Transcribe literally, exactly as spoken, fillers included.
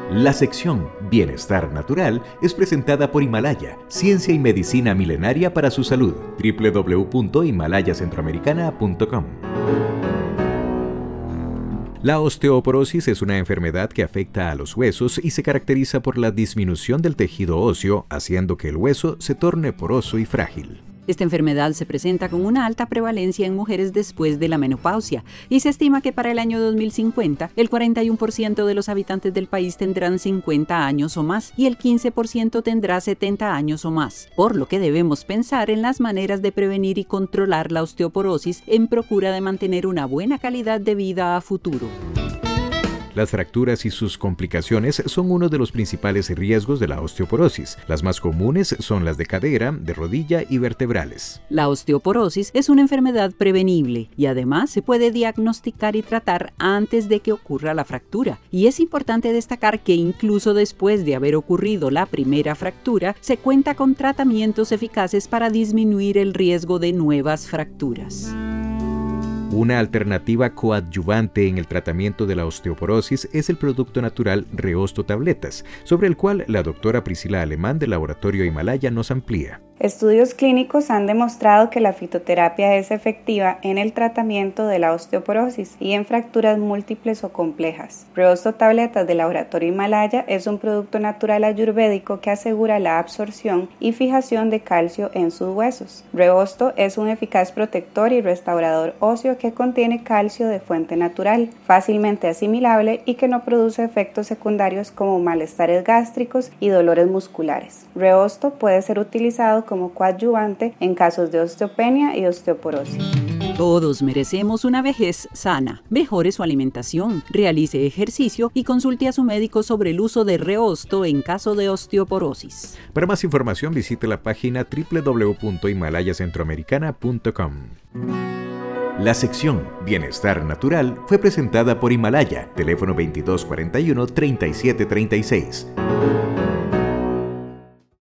La sección Bienestar Natural es presentada por Himalaya, ciencia y medicina milenaria para su salud. doble u doble u doble u punto himalaya centroamericana punto com. La osteoporosis es una enfermedad que afecta a los huesos y se caracteriza por la disminución del tejido óseo, haciendo que el hueso se torne poroso y frágil. Esta enfermedad se presenta con una alta prevalencia en mujeres después de la menopausia y se estima que para el año dos mil cincuenta el cuarenta y uno por ciento de los habitantes del país tendrán cincuenta años o más y el quince por ciento tendrá setenta años o más, por lo que debemos pensar en las maneras de prevenir y controlar la osteoporosis en procura de mantener una buena calidad de vida a futuro. Las fracturas y sus complicaciones son uno de los principales riesgos de la osteoporosis. Las más comunes son las de cadera, de rodilla y vertebrales. La osteoporosis es una enfermedad prevenible y además se puede diagnosticar y tratar antes de que ocurra la fractura. Y es importante destacar que incluso después de haber ocurrido la primera fractura, se cuenta con tratamientos eficaces para disminuir el riesgo de nuevas fracturas. Una alternativa coadyuvante en el tratamiento de la osteoporosis es el producto natural Reosto Tabletas, sobre el cual la doctora Priscila Alemán del Laboratorio Himalaya nos amplía. Estudios clínicos han demostrado que la fitoterapia es efectiva en el tratamiento de la osteoporosis y en fracturas múltiples o complejas. Reosto Tabletas del Laboratorio Himalaya es un producto natural ayurvédico que asegura la absorción y fijación de calcio en sus huesos. Reosto es un eficaz protector y restaurador óseo que contiene calcio de fuente natural, fácilmente asimilable y que no produce efectos secundarios como malestares gástricos y dolores musculares. Reosto puede ser utilizado como coadyuvante en casos de osteopenia y osteoporosis. Todos merecemos una vejez sana. Mejore su alimentación, realice ejercicio y consulte a su médico sobre el uso de Reosto en caso de osteoporosis. Para más información visite la página doble u doble u doble u punto himalaya centroamericana punto com. La sección Bienestar Natural fue presentada por Himalaya, teléfono veintidós cuarenta y uno, treinta y siete treinta y seis.